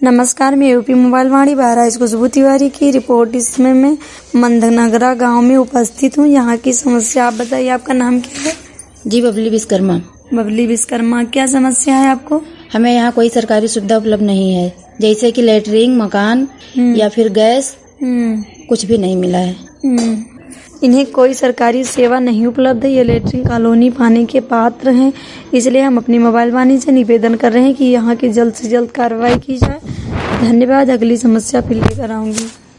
नमस्कार, मैं UP mobile Vaani Bahraich Khushbu Tiwari की रिपोर्ट। इसमें मैं मंदनगरा गांव में उपस्थित हूं। यहाँ की समस्या आप बताइए। आपका नाम क्या है? जी, बबली विश्वकर्मा। बबली विश्वकर्मा, क्या समस्या है आपको? हमें यहाँ कोई सरकारी सुविधा उपलब्ध नहीं है, जैसे कि लैट्रिन, मकान या फिर गैस, कुछ भी नहीं मिला है। इन्हें कोई सरकारी सेवा नहीं उपलब्ध है। ये लैट्रिन कॉलोनी पाने के पात्र हैं, इसलिए हम अपनी मोबाइल वाणी से निवेदन कर रहे हैं कि यहाँ की जल्द से जल्द कार्रवाई की जाए। धन्यवाद। अगली समस्या फिर लेकर आऊंगी।